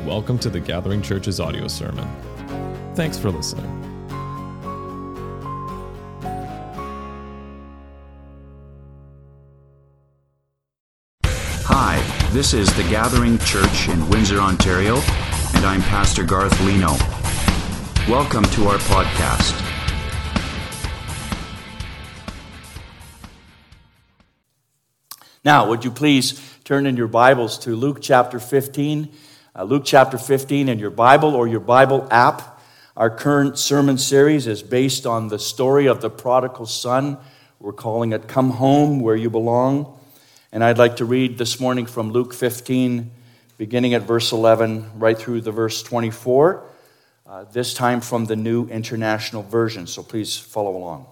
Welcome to the Gathering Church's audio sermon. Thanks for listening. Hi, this is the Gathering Church in Windsor, Ontario, and I'm Pastor Garth Leno. Welcome to our podcast. Now, would you please turn in your Bibles to Luke chapter 15. Luke chapter 15 in your Bible or your Bible app. Our current sermon series is based on the story of the prodigal son. We're calling it Come Home Where You Belong. And I'd like to read this morning from Luke 15, beginning at verse 11, right through the verse 24, this time from the New International Version. So please follow along.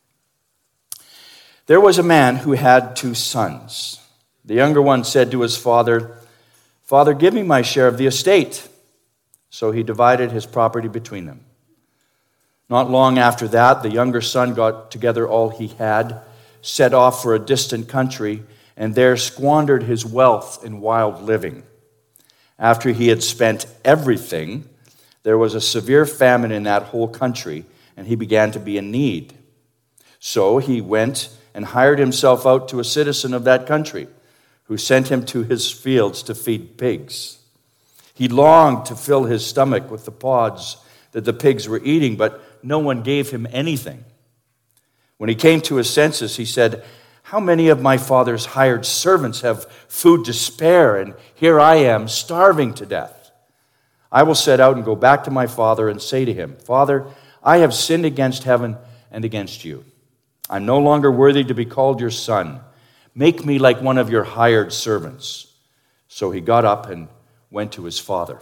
There was a man who had 2 sons. The younger one said to his father, "Father, give me my share of the estate." So he divided his property between them. Not long after that, the younger son got together all he had, set off for a distant country, and there squandered his wealth in wild living. After he had spent everything, there was a severe famine in that whole country, and he began to be in need. So he went and hired himself out to a citizen of that country, who sent him to his fields to feed pigs. He longed to fill his stomach with the pods that the pigs were eating, but no one gave him anything. When he came to his senses, he said, "How many of my father's hired servants have food to spare, and here I am starving to death? I will set out and go back to my father and say to him, 'Father, I have sinned against heaven and against you. I'm no longer worthy to be called your son. Make me like one of your hired servants.' So he got up and went to his father.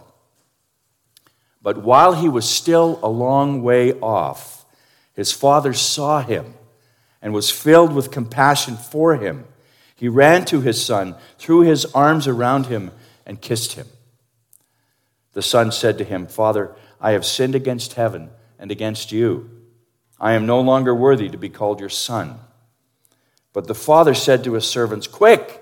But while he was still a long way off, his father saw him and was filled with compassion for him. He ran to his son, threw his arms around him, and kissed him. The son said to him, 'Father, I have sinned against heaven and against you. I am no longer worthy to be called your son.' But the father said to his servants, 'Quick,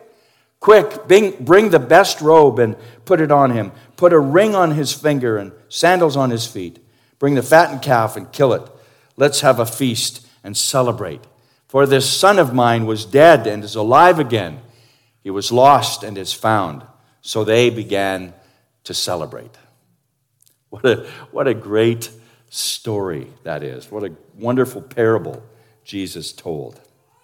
bring the best robe and put it on him. Put a ring on his finger and sandals on his feet. Bring the fattened calf and kill it. Let's have a feast and celebrate. For this son of mine was dead and is alive again. He was lost and is found.' So they began to celebrate." What a great story that is. What a wonderful parable Jesus told.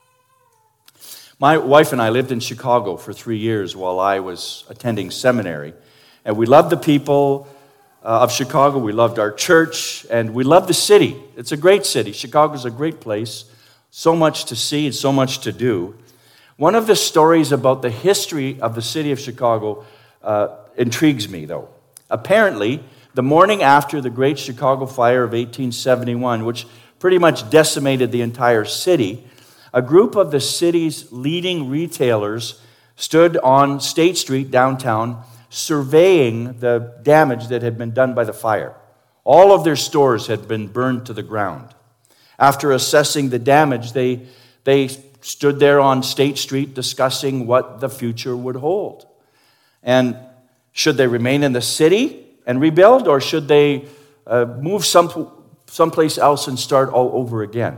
My wife and I lived in Chicago for 3 years while I was attending seminary. And we loved the people of Chicago. We loved our church. And we loved the city. It's a great city. Chicago's a great place. So much to see and so much to do. One of the stories about the history of the city of Chicago intrigues me, though. Apparently, the morning after the Great Chicago Fire of 1871, which pretty much decimated the entire city, a group of the city's leading retailers stood on State Street downtown surveying the damage that had been done by the fire. All of their stores had been burned to the ground. After assessing the damage, they stood there on State Street discussing what the future would hold. And should they remain in the city and rebuild, or should they move someplace else and start all over again?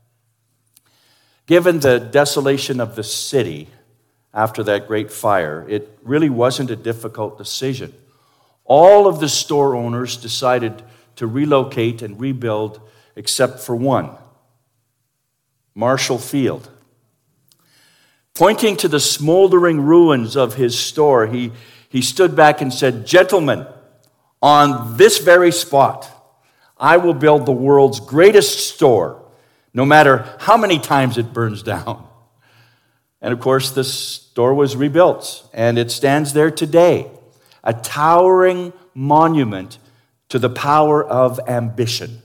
Given the desolation of the city after that great fire, it really wasn't a difficult decision. All of the store owners decided to relocate and rebuild except for one, Marshall Field. Pointing to the smoldering ruins of his store, he stood back and said, "Gentlemen, on this very spot, I will build the world's greatest store, no matter how many times it burns down." And of course, the store was rebuilt, and it stands there today, a towering monument to the power of ambition.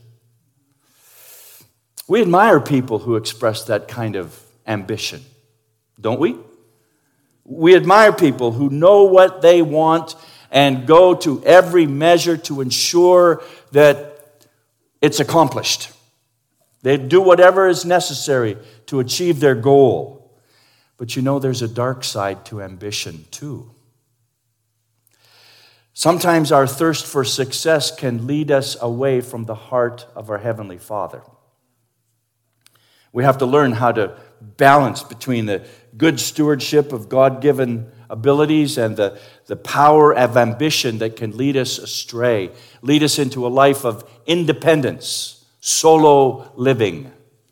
We admire people who express that kind of ambition, don't we? We admire people who know what they want and go to every measure to ensure that it's accomplished. They do whatever is necessary to achieve their goal. But you know, there's a dark side to ambition too. Sometimes our thirst for success can lead us away from the heart of our Heavenly Father. We have to learn how to balance between the good stewardship of God-given abilities and the power of ambition that can lead us astray, lead us into a life of independence, solo living.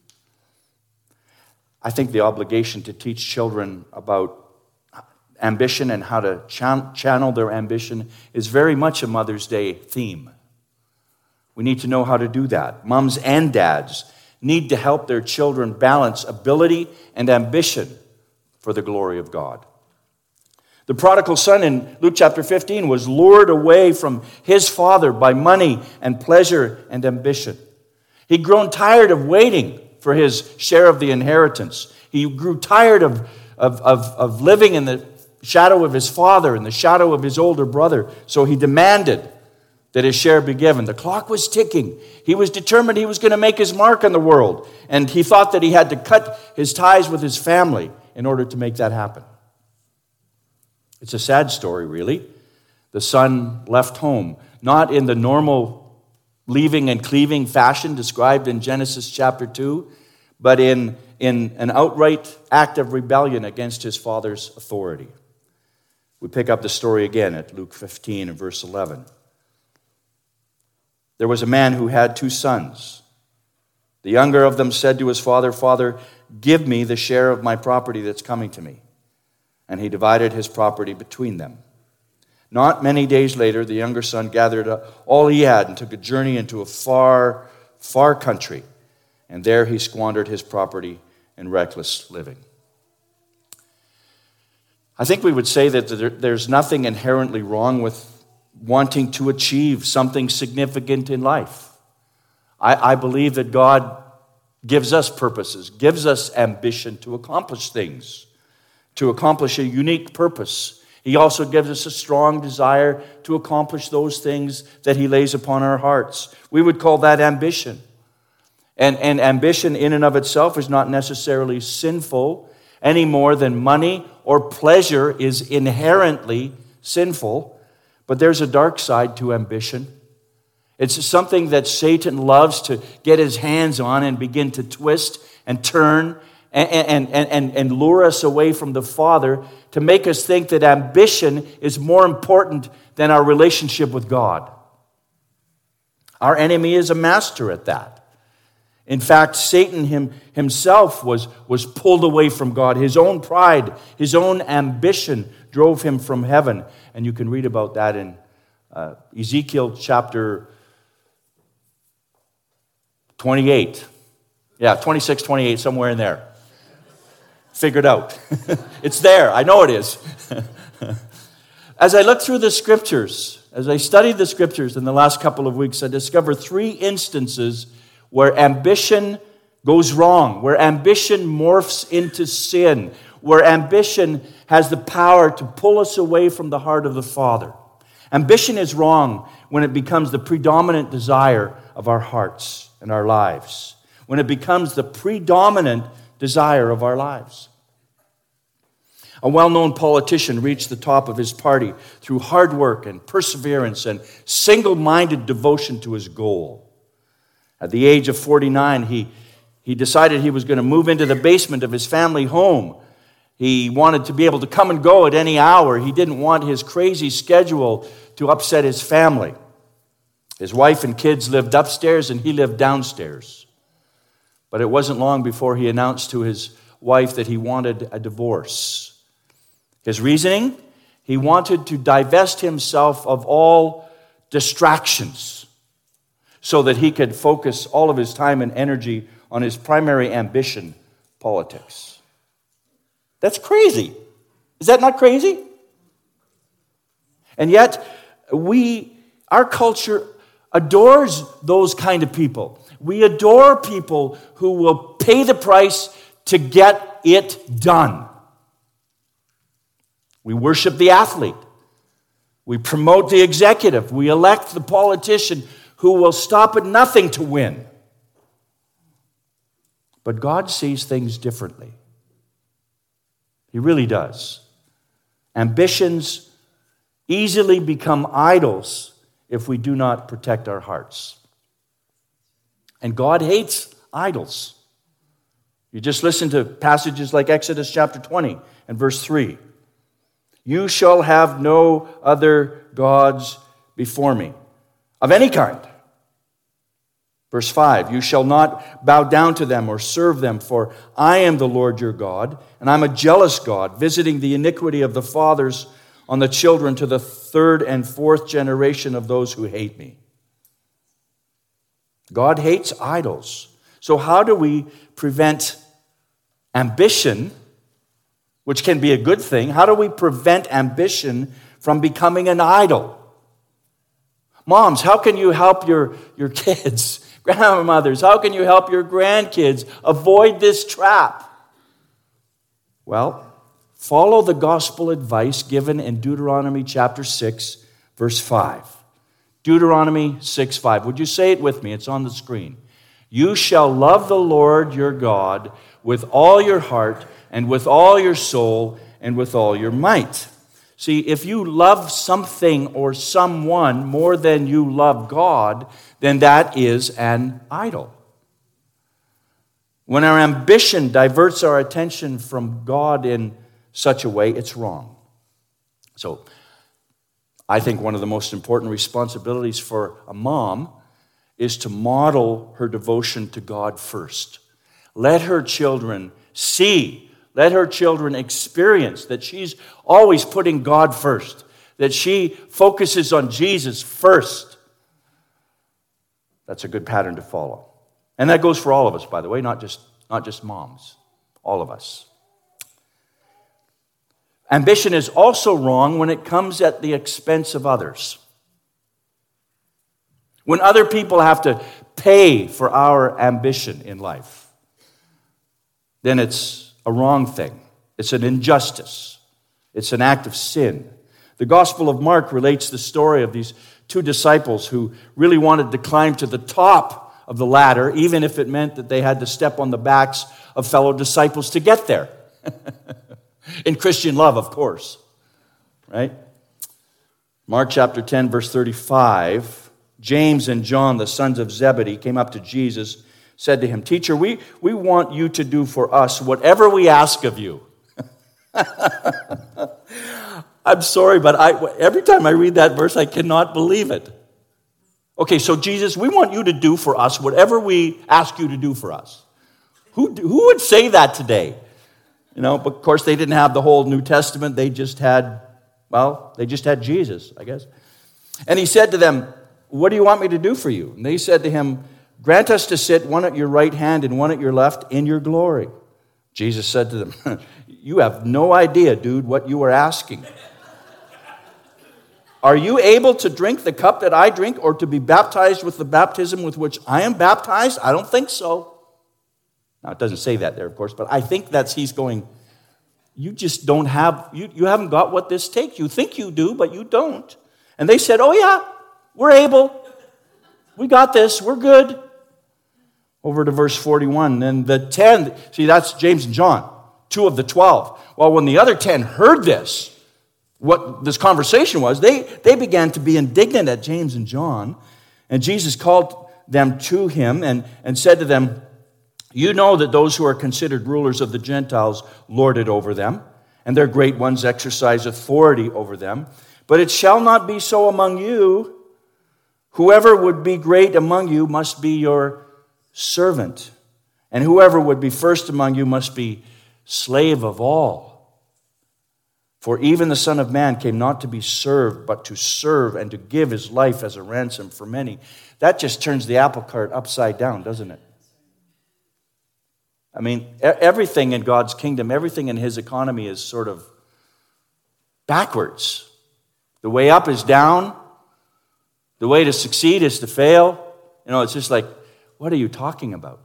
I think the obligation to teach children about ambition and how to channel their ambition is very much a Mother's Day theme. We need to know how to do that. Moms and dads need to help their children balance ability and ambition for the glory of God. The prodigal son in Luke chapter 15 was lured away from his father by money and pleasure and ambition. He'd grown tired of waiting for his share of the inheritance. He grew tired of living in the shadow of his father and the shadow of his older brother. So he demanded that his share be given. The clock was ticking. He was determined he was going to make his mark on the world. And he thought that he had to cut his ties with his family in order to make that happen. It's a sad story, really. The son left home, not in the normal leaving and cleaving fashion described in Genesis chapter 2, but in an outright act of rebellion against his father's authority. We pick up the story again at Luke 15 and verse 11. There was a man who had 2 sons. The younger of them said to his father, "Father, give me the share of my property that's coming to me." And he divided his property between them. Not many days later, the younger son gathered all he had and took a journey into a far, far country. And there he squandered his property in reckless living. I think we would say that there's nothing inherently wrong with wanting to achieve something significant in life. I believe that God gives us purposes, gives us ambition to accomplish things, to accomplish a unique purpose. He also gives us a strong desire to accomplish those things that He lays upon our hearts. We would call that ambition. And ambition in and of itself is not necessarily sinful any more than money or pleasure is inherently sinful. But there's a dark side to ambition. It's something that Satan loves to get his hands on and begin to twist and turn and lure us away from the Father to make us think that ambition is more important than our relationship with God. Our enemy is a master at that. In fact, Satan himself was pulled away from God. His own pride, his own ambition drove him from heaven. And you can read about that in Ezekiel chapter 28. Yeah, 26, 28, somewhere in there. Figured out. It's there. I know it is. As I look through the scriptures, as I studied the scriptures in the last couple of weeks, I discovered 3 instances where ambition goes wrong, where ambition morphs into sin, where ambition has the power to pull us away from the heart of the Father. Ambition is wrong when it becomes the predominant desire of our hearts and our lives, when it becomes the predominant desire of our lives. A well-known politician reached the top of his party through hard work and perseverance and single-minded devotion to his goal. At the age of 49, he decided he was going to move into the basement of his family home. He wanted to be able to come and go at any hour. He didn't want his crazy schedule to upset his family. His wife and kids lived upstairs and he lived downstairs. But it wasn't long before he announced to his wife that he wanted a divorce. His reasoning? He wanted to divest himself of all distractions so that he could focus all of his time and energy on his primary ambition, politics. That's crazy. Is that not crazy? And yet, our culture adores those kind of people. We adore people who will pay the price to get it done. We worship the athlete. We promote the executive. We elect the politician who will stop at nothing to win. But God sees things differently. He really does. Ambitions easily become idols if we do not protect our hearts. And God hates idols. You just listen to passages like Exodus chapter 20 and verse 3. You shall have no other gods before me, of any kind. Verse 5, you shall not bow down to them or serve them, for I am the Lord your God, and I'm a jealous God, visiting the iniquity of the fathers on the children to the third and fourth generation of those who hate me. God hates idols. So how do we prevent ambition, which can be a good thing? How do we prevent ambition from becoming an idol? Moms, how can you help your kids? Grandmothers, how can you help your grandkids avoid this trap? Well, follow the gospel advice given in Deuteronomy chapter 6, verse 5. Deuteronomy 6:5. Would you say it with me? It's on the screen. You shall love the Lord your God with all your heart and with all your soul and with all your might. See, if you love something or someone more than you love God, then that is an idol. When our ambition diverts our attention from God in such a way, it's wrong. So, I think one of the most important responsibilities for a mom is to model her devotion to God first. Let her children see, let her children experience that she's always putting God first, that she focuses on Jesus first. That's a good pattern to follow. And that goes for all of us, by the way, not just moms, all of us. Ambition is also wrong when it comes at the expense of others. When other people have to pay for our ambition in life, then it's a wrong thing. It's an injustice. It's an act of sin. The Gospel of Mark relates the story of these two disciples who really wanted to climb to the top of the ladder, even if it meant that they had to step on the backs of fellow disciples to get there. In Christian love, of course. Right? Mark chapter 10, verse 35. James and John, the sons of Zebedee, came up to Jesus, said to him, Teacher, we want you to do for us whatever we ask of you. I'm sorry, but every time I read that verse, I cannot believe it. Okay, so Jesus, we want you to do for us whatever we ask you to do for us. Who would say that today? You know, but of course they didn't have the whole New Testament. They just had Jesus, I guess. And he said to them, what do you want me to do for you? And they said to him, grant us to sit one at your right hand and one at your left in your glory. Jesus said to them, you have no idea, dude, what you are asking. Are you able to drink the cup that I drink or to be baptized with the baptism with which I am baptized? I don't think so. Now, it doesn't say that there, of course, but I think he's going, you just don't have, you haven't got what this takes. You think you do, but you don't. And they said, oh yeah, we're able. We got this. We're good. Over to verse 41. Then the 10, see, that's James and John, 2 of the 12. Well, when the other 10 heard this, what this conversation was, they began to be indignant at James and John. And Jesus called them to him and said to them, you know that those who are considered rulers of the Gentiles lord it over them, and their great ones exercise authority over them. But it shall not be so among you. Whoever would be great among you must be your servant, and whoever would be first among you must be slave of all. For even the Son of Man came not to be served, but to serve and to give his life as a ransom for many. That just turns the apple cart upside down, doesn't it? I mean, everything in God's kingdom, everything in his economy is sort of backwards. The way up is down. The way to succeed is to fail. You know, it's just like, what are you talking about?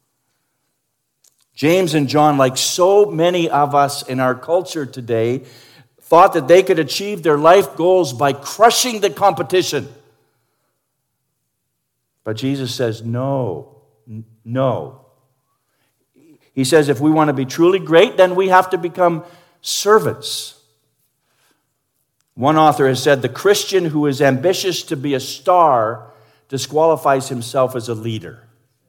James and John, like so many of us in our culture today, thought that they could achieve their life goals by crushing the competition. But Jesus says, no. He says if we want to be truly great, then we have to become servants. One author has said, the Christian who is ambitious to be a star disqualifies himself as a leader.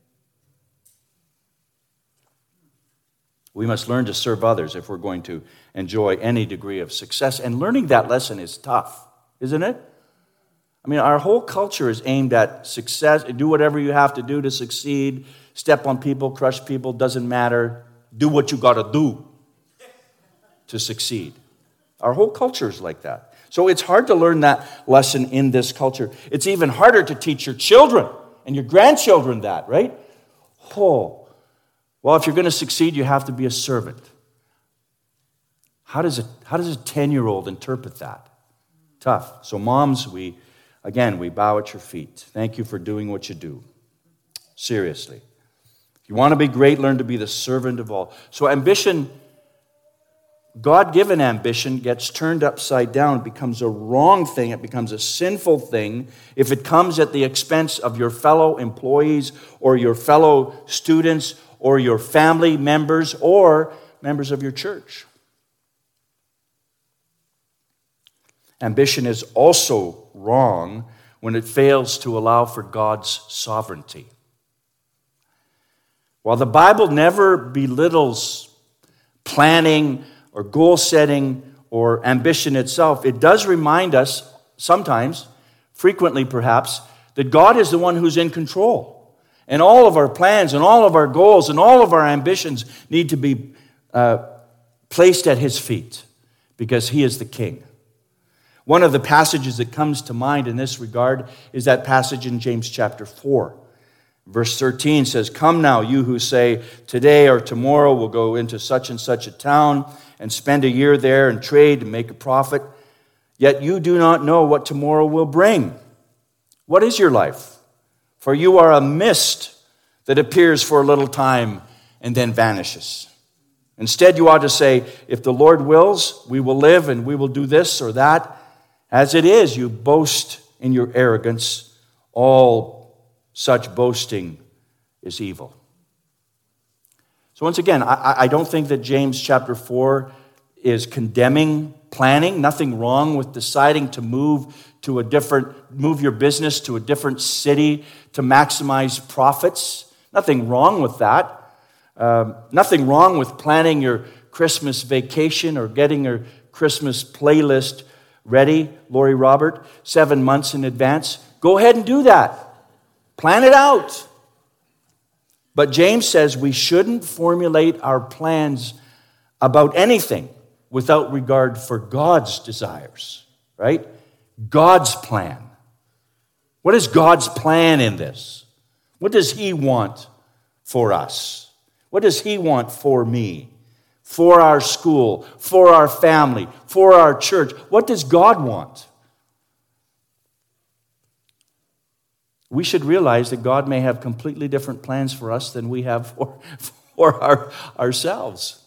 We must learn to serve others if we're going to enjoy any degree of success. And learning that lesson is tough, isn't it? I mean, our whole culture is aimed at success. Do whatever you have to do to succeed. Step on people, crush people, doesn't matter. Do what you got to do to succeed. Our whole culture is like that. So it's hard to learn that lesson in this culture. It's even harder to teach your children and your grandchildren that, right? Oh, well, if you're going to succeed, you have to be a servant. How does a 10-year-old interpret that? Tough. So moms, we bow at your feet. Thank you for doing what you do. Seriously. If you want to be great, learn to be the servant of all. So ambition, God-given ambition, gets turned upside down. It becomes a wrong thing. It becomes a sinful thing if it comes at the expense of your fellow employees or your fellow students or your family members or members of your church. Ambition is also wrong when it fails to allow for God's sovereignty. While the Bible never belittles planning or goal setting or ambition itself, it does remind us sometimes, frequently perhaps, that God is the one who's in control. And all of our plans and all of our goals and all of our ambitions need to be placed at His feet because He is the King. One of the passages that comes to mind in this regard is that passage in James chapter 4. Verse 13 says, "Come now, you who say, today or tomorrow we'll go into such and such a town and spend a year there and trade and make a profit. Yet you do not know what tomorrow will bring. What is your life? For you are a mist that appears for a little time and then vanishes. Instead, you ought to say, if the Lord wills, we will live and we will do this or that. As it is, you boast in your arrogance. All such boasting is evil." So once again, I don't think that James chapter 4 is condemning planning. Nothing wrong with deciding to move your business to a different city to maximize profits. Nothing wrong with that. Nothing wrong with planning your Christmas vacation or getting your Christmas playlist ready, Lori Robert, 7 months in advance. Go ahead and do that. Plan it out. But James says we shouldn't formulate our plans about anything without regard for God's desires, right? God's plan. What is God's plan in this? What does He want for us? What does He want for me? For our school, for our family, for our church? What does God want? We should realize that God may have completely different plans for us than we have for ourselves.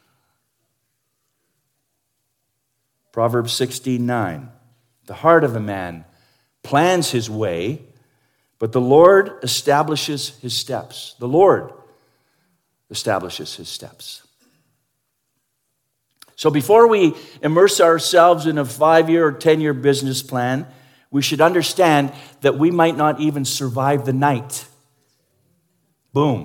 Proverbs 16:9. The heart of a man plans his way, but the Lord establishes his steps. The Lord establishes his steps. So before we immerse ourselves in a 5-year or 10-year business plan, we should understand that we might not even survive the night. Boom.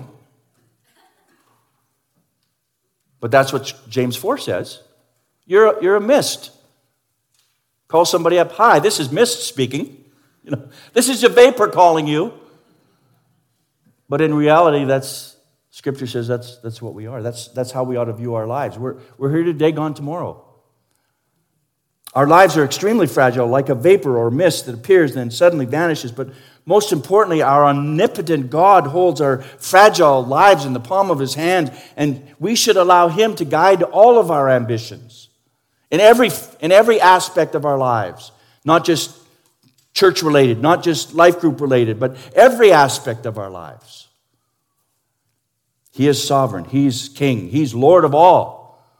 But that's what James 4 says. You're a mist. Call somebody up. Hi, this is mist speaking. This is a vapor calling you. But in reality, Scripture says that's what we are. That's how we ought to view our lives. We're here today, gone tomorrow. Our lives are extremely fragile, like a vapor or mist that appears and then suddenly vanishes. But most importantly, our omnipotent God holds our fragile lives in the palm of His hand, and we should allow Him to guide all of our ambitions in every aspect of our lives, not just church-related, not just life group-related, but every aspect of our lives. He is sovereign. He's king. He's Lord of all.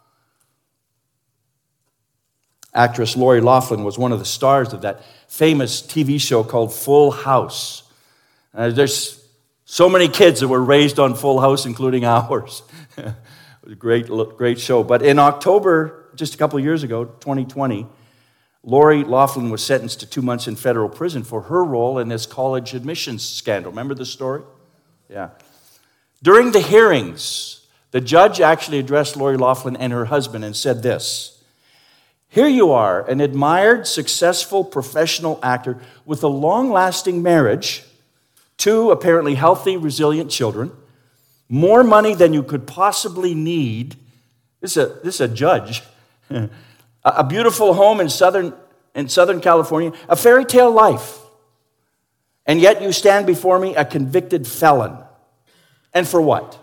Actress Lori Loughlin was one of the stars of that famous TV show called Full House. There's so many kids that were raised on Full House, including ours. It was a great show. But in October, just a couple of years ago, 2020, Lori Loughlin was sentenced to 2 months in federal prison for her role in this college admissions scandal. Remember the story? Yeah. During the hearings, the judge actually addressed Lori Loughlin and her husband and said this: "Here you are, an admired, successful professional actor with a long-lasting marriage, 2 apparently healthy, resilient children, more money than you could possibly need." This is a judge. A beautiful home in Southern California, a fairy tale life. And yet you stand before me a convicted felon. And for what?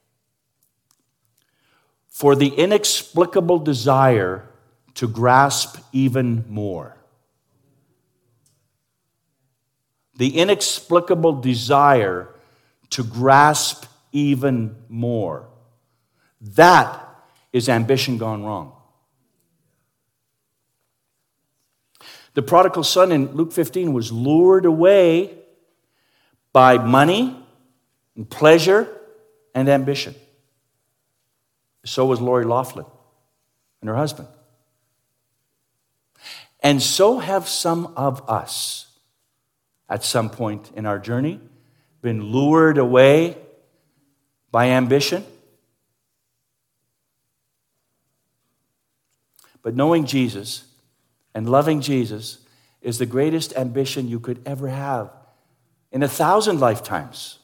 For the inexplicable desire to grasp even more. The inexplicable desire to grasp even more. That is ambition gone wrong. The prodigal son in Luke 15 was lured away by money and pleasure and ambition. So was Lori Loughlin and her husband. And so have some of us at some point in our journey been lured away by ambition. But knowing Jesus and loving Jesus is the greatest ambition you could ever have in 1,000 lifetimes.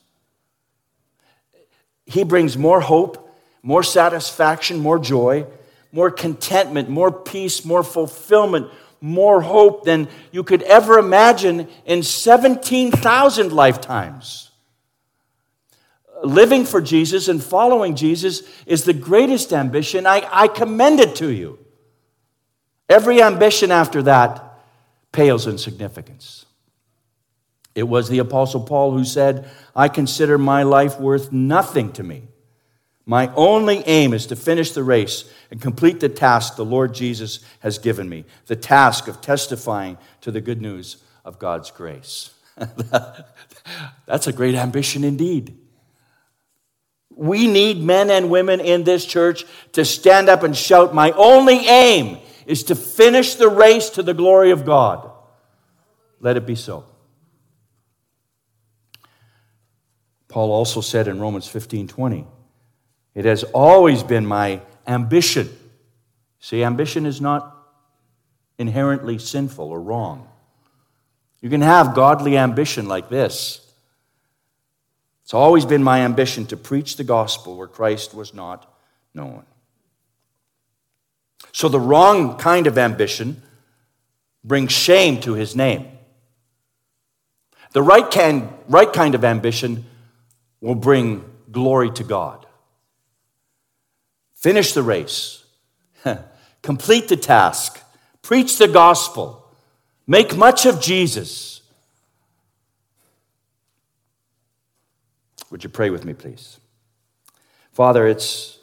He brings more hope, more satisfaction, more joy, more contentment, more peace, more fulfillment, more hope than you could ever imagine in 17,000 lifetimes. Living for Jesus and following Jesus is the greatest ambition. I commend it to you. Every ambition after that pales in significance. It was the Apostle Paul who said, "I consider my life worth nothing to me. My only aim is to finish the race and complete the task the Lord Jesus has given me, the task of testifying to the good news of God's grace." That's a great ambition indeed. We need men and women in this church to stand up and shout, "My only aim is to finish the race to the glory of God." Let it be so. Paul also said in Romans 15:20, "It has always been my ambition." See, ambition is not inherently sinful or wrong. You can have godly ambition like this. It's always been my ambition to preach the gospel where Christ was not known. So the wrong kind of ambition brings shame to his name. The right kind of ambition will bring glory to God. Finish the race. Complete the task. Preach the gospel. Make much of Jesus. Would you pray with me, please? Father, it's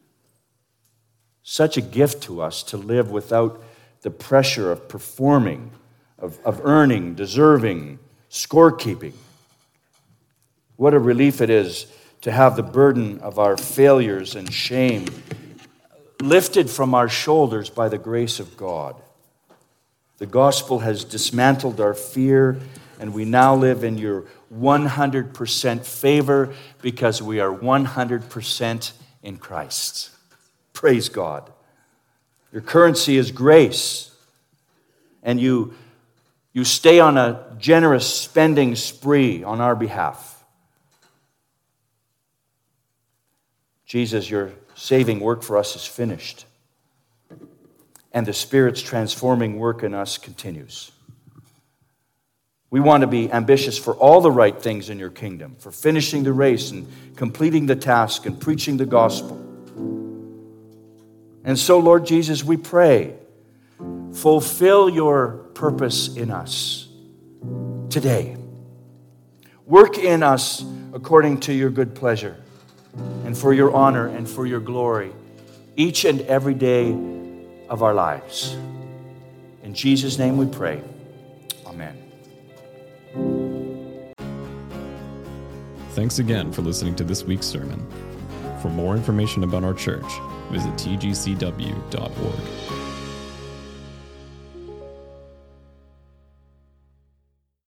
such a gift to us to live without the pressure of performing, of earning, deserving, scorekeeping. What a relief it is to have the burden of our failures and shame lifted from our shoulders by the grace of God. The gospel has dismantled our fear, and we now live in your 100% favor because we are 100% in Christ. Praise God. Your currency is grace, and you stay on a generous spending spree on our behalf. Jesus, your saving work for us is finished, and the Spirit's transforming work in us continues. We want to be ambitious for all the right things in your kingdom, for finishing the race and completing the task and preaching the gospel. And so, Lord Jesus, we pray, fulfill your purpose in us today. Work in us according to your good pleasure and for your honor and for your glory each and every day of our lives. In Jesus' name we pray. Amen. Thanks again for listening to this week's sermon. For more information about our church, visit tgcw.org.